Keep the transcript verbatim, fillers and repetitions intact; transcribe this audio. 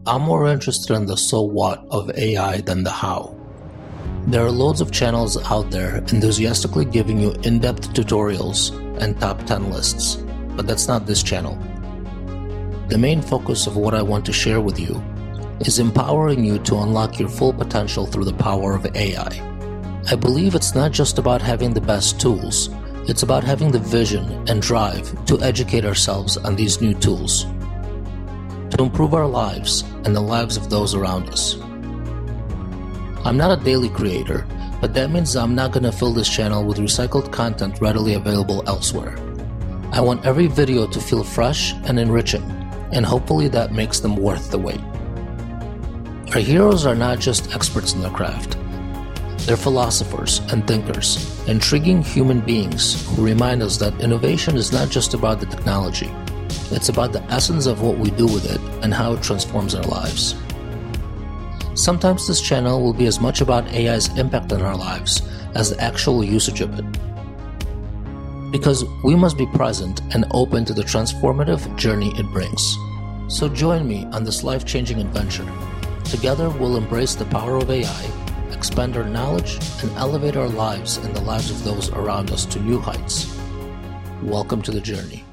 I'm more interested in the so what of A I than the how. There are loads of channels out there enthusiastically giving you in-depth tutorials and top ten lists, but that's not this channel. The main focus of what I want to share with you is empowering you to unlock your full potential through the power of A I. I believe it's not just about having the best tools, it's about having the vision and drive to educate ourselves on these new tools, to improve our lives and the lives of those around us. I'm not a daily creator, but that means I'm not going to fill this channel with recycled content readily available elsewhere. I want every video to feel fresh and enriching, and hopefully that makes them worth the wait. Our heroes are not just experts in their craft. They're philosophers and thinkers, intriguing human beings who remind us that innovation is not just about the technology. It's about the essence of what we do with it and how it transforms our lives. Sometimes this channel will be as much about A I's impact on our lives as the actual usage of it. Because we must be present and open to the transformative journey it brings. So join me on this life-changing adventure. Together we'll embrace the power of A I, expand our knowledge, and elevate our lives and the lives of those around us to new heights. Welcome to the journey.